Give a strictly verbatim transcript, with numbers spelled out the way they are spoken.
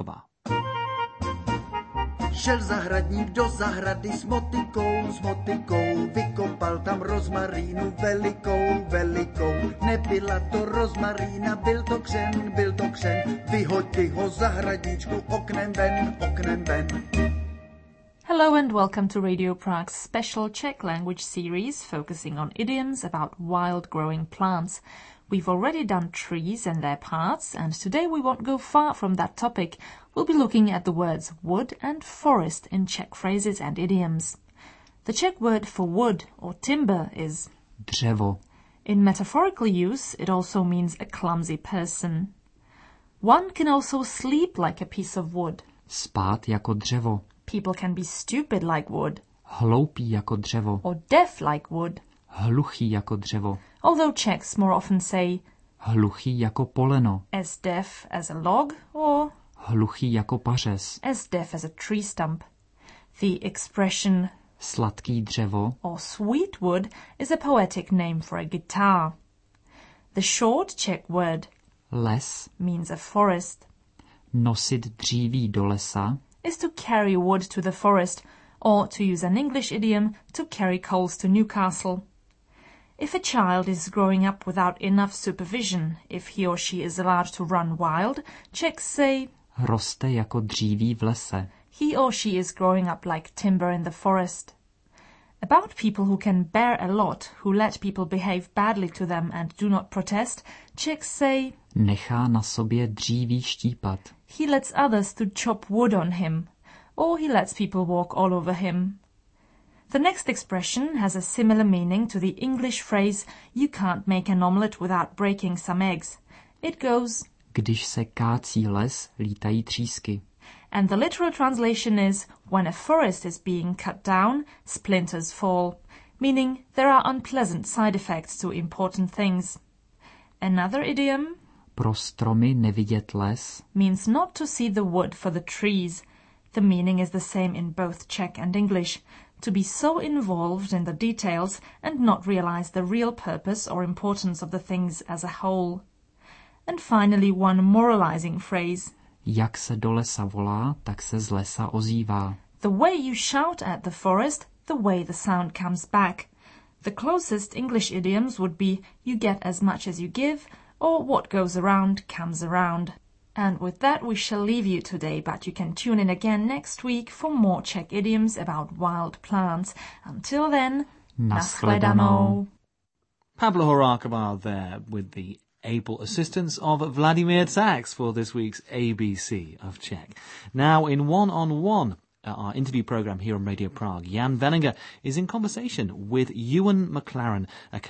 Horáková. Šel zahradník do zahrady s motikou, s motikou, vykopal tam rozmarínu velikou, velikou. Nebyla to rozmarína, byl to křen, byl to křen, vyhoď ty ho zahradníčku oknem ven, oknem ven. Hello and welcome to Radio Prague's special Czech language series focusing on idioms about wild growing plants. We've already done trees and their parts, and today we won't go far from that topic. We'll be looking at the words wood and forest in Czech phrases and idioms. The Czech word for wood or timber is Dřevo. In metaphorical use, it also means a clumsy person. One can also sleep like a piece of wood. Spát jako dřevo. People can be stupid like wood. Hloupý jako dřevo. Or deaf like wood. Hluchý jako dřevo. Although Czechs more often say Hluchý jako poleno. as deaf as a log or Hluchý jako pařez. as deaf as a tree stump. The expression Sladký dřevo or sweet wood is a poetic name for a guitar. The short Czech word les, means a forest. nosit dříví do lesa, Is to carry wood to the forest, or to use an English idiom, to carry coals to Newcastle. If a child is growing up without enough supervision, if he or she is allowed to run wild, Czechs say roste jako dříví v lese. he or she is growing up like timber in the forest. About people who can bear a lot, who let people behave badly to them and do not protest, Czechs say Nechá na sobě dříví štípat. he lets others to chop wood on him, or he lets people walk all over him. The next expression has a similar meaning to the English phrase you can't make an omelette without breaking some eggs. It goes, Když se kácí les, lítají třísky. and the literal translation is when a forest is being cut down, splinters fall, meaning there are unpleasant side effects to important things. Another idiom Pro stromy nevidět les, means not to see the wood for the trees. The meaning is the same in both Czech and English, to be so involved in the details and not realize the real purpose or importance of the things as a whole. And finally, one moralizing phrase. Jak se do lesa volá, tak se z lesa ozývá. The way you shout at the forest, the way the sound comes back. The closest English idioms would be you get as much as you give, or what goes around comes around. And with that we shall leave you today, but you can tune in again next week for more Czech idioms about wild plants. Until then, Nashledanou. Pablo Horáková there with the able assistance of Vladimir Sachs for this week's A B C of Czech. Now in One-on-One, uh, our interview programme here on Radio Prague, Jan Vellinger is in conversation with Ewan McLaren, a